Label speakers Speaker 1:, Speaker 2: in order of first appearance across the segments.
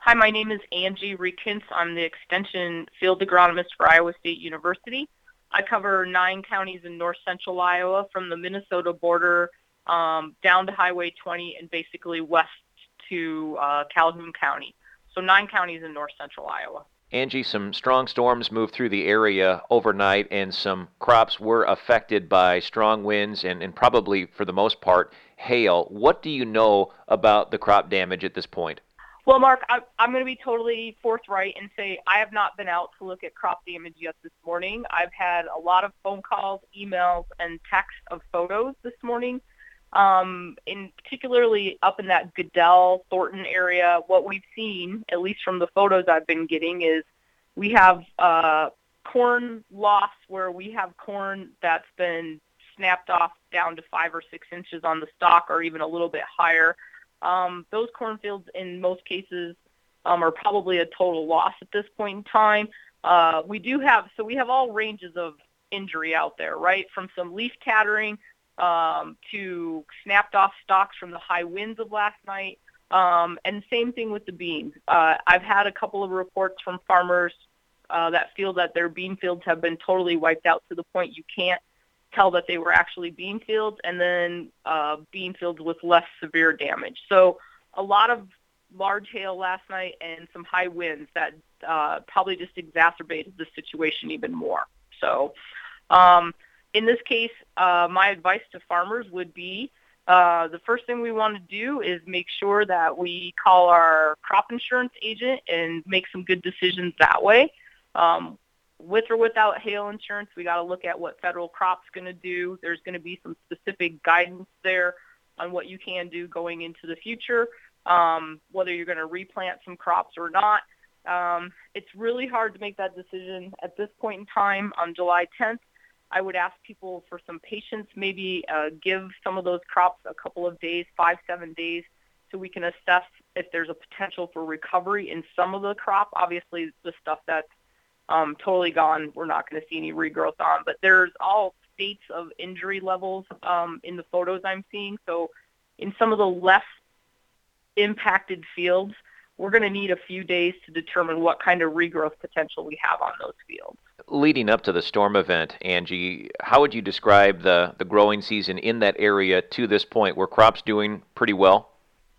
Speaker 1: Hi, my name is Angie Rekins. I'm the Extension Field Agronomist for Iowa State University. I cover 9 counties in north central Iowa from the Minnesota border down to Highway 20 and basically west to Calhoun County. So 9 counties in north central Iowa.
Speaker 2: Angie, some strong storms moved through the area overnight, and some crops were affected by strong winds and probably, for the most part, hail. What do you know about the crop damage at this point?
Speaker 1: Well, Mark, I'm going to be totally forthright and say I have not been out to look at crop damage yet this morning. I've had a lot of phone calls, emails, and texts of photos this morning. In particularly up in that Goodell, Thornton area, what we've seen, at least from the photos I've been getting, is we have corn loss where we have corn that's been snapped off down to 5 or 6 inches on the stalk or even a little bit higher. Those cornfields in most cases are probably a total loss at this point in time. We have all ranges of injury out there, right? From some leaf tattering to snapped off stalks from the high winds of last night. And same thing with the beans. I've had a couple of reports from farmers that feel that their bean fields have been totally wiped out to the point you can't tell that they were actually bean fields, and then bean fields with less severe damage. So a lot of large hail last night and some high winds that probably just exacerbated the situation even more. So in this case, my advice to farmers would be the first thing we want to do is make sure that we call our crop insurance agent and make some good decisions that way. With or without hail insurance, we got to look at what federal crop's going to do. There's going to be some specific guidance there on what you can do going into the future, whether you're going to replant some crops or not. It's really hard to make that decision at this point in time on July 10th. I would ask people for some patience, maybe give some of those crops a couple of days, 5-7 days, so we can assess if there's a potential for recovery in some of the crop. Obviously, the stuff that's totally gone, we're not going to see any regrowth on. But there's all states of injury levels in the photos I'm seeing. So in some of the less impacted fields, we're going to need a few days to determine what kind of regrowth potential we have on those fields.
Speaker 2: Leading up to the storm event, Angie, how would you describe the growing season in that area to this point? Were crops doing pretty well?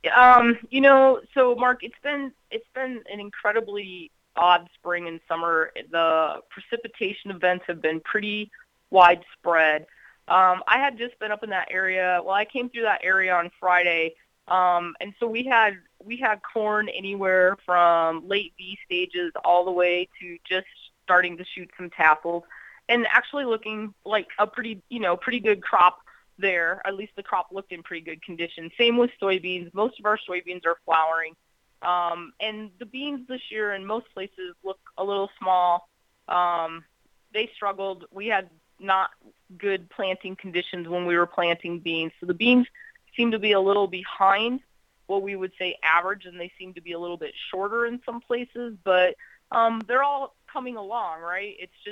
Speaker 1: So Mark, it's been an incredibly odd spring and summer. The precipitation events have been pretty widespread. I had just been up in that area. Well, I came through that area on Friday, and so we had corn anywhere from late V stages all the way to just starting to shoot some tassels, and actually looking like a pretty good crop there. At least the crop looked in pretty good condition. Same with soybeans. Most of our soybeans are flowering. And the beans this year in most places look a little small. They struggled. We had not good planting conditions when we were planting beans. So the beans seem to be a little behind what we would say average, and they seem to be a little bit shorter in some places, but they're all coming along, right?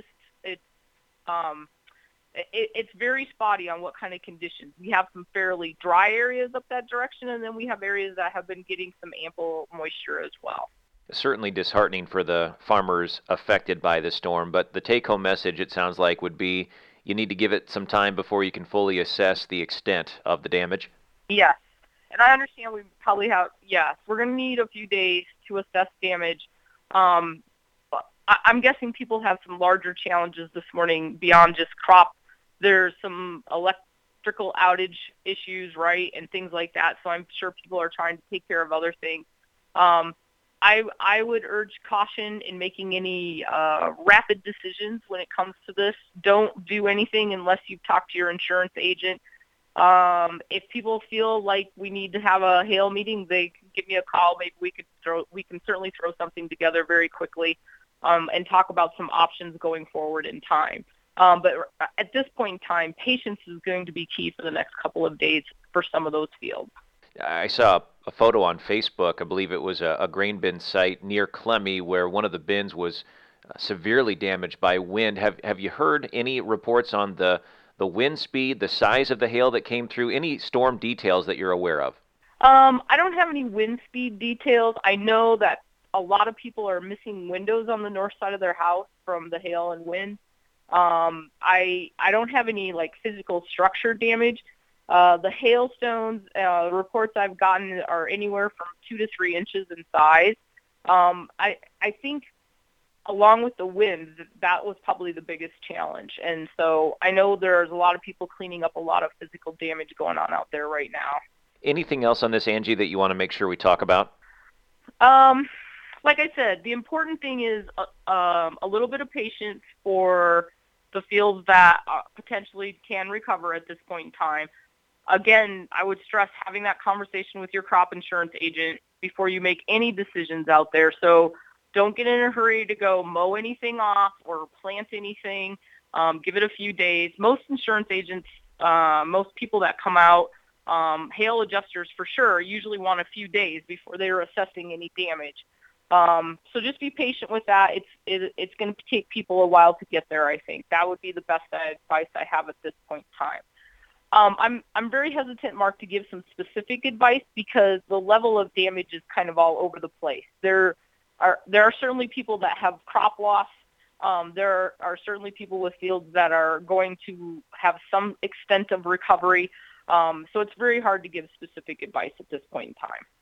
Speaker 1: It's very spotty on what kind of conditions. We have some fairly dry areas up that direction, and then we have areas that have been getting some ample moisture as well.
Speaker 2: Certainly disheartening for the farmers affected by the storm, but the take-home message, it sounds like, would be you need to give it some time before you can fully assess the extent of the damage.
Speaker 1: Yes, and I understand we probably have, we're going to need a few days to assess damage. I'm guessing people have some larger challenges this morning beyond just crop. There's some electrical outage issues, right, and things like that. So I'm sure people are trying to take care of other things. I would urge caution in making any rapid decisions when it comes to this. Don't do anything unless you've talked to your insurance agent. If people feel like we need to have a hail meeting, they can give me a call. Maybe we can certainly throw something together very quickly and talk about some options going forward in time. But at this point in time, patience is going to be key for the next couple of days for some of those fields.
Speaker 2: I saw a photo on Facebook. I believe it was a grain bin site near Clemmy where one of the bins was severely damaged by wind. Have you heard any reports on the wind speed, the size of the hail that came through, any storm details that you're aware of?
Speaker 1: I don't have any wind speed details. I know that a lot of people are missing windows on the north side of their house from the hail and wind. I don't have any like physical structure damage. The hailstones, reports I've gotten are anywhere from 2 to 3 inches in size. I think along with the wind, that was probably the biggest challenge. And so I know there's a lot of people cleaning up a lot of physical damage going on out there right now.
Speaker 2: Anything else on this, Angie, that you want to make sure we talk about?
Speaker 1: Like I said, the important thing is a little bit of patience for the fields that potentially can recover at this point in time. Again, I would stress having that conversation with your crop insurance agent before you make any decisions out there. So don't get in a hurry to go mow anything off or plant anything. Give it a few days. Most insurance agents, most people that come out, hail adjusters for sure, usually want a few days before they're assessing any damage. So just be patient with that. It's going to take people a while to get there, I think. That would be the best advice I have at this point in time. I'm very hesitant, Mark, to give some specific advice because the level of damage is kind of all over the place. There are certainly people that have crop loss. There are certainly people with fields that are going to have some extent of recovery. So it's very hard to give specific advice at this point in time.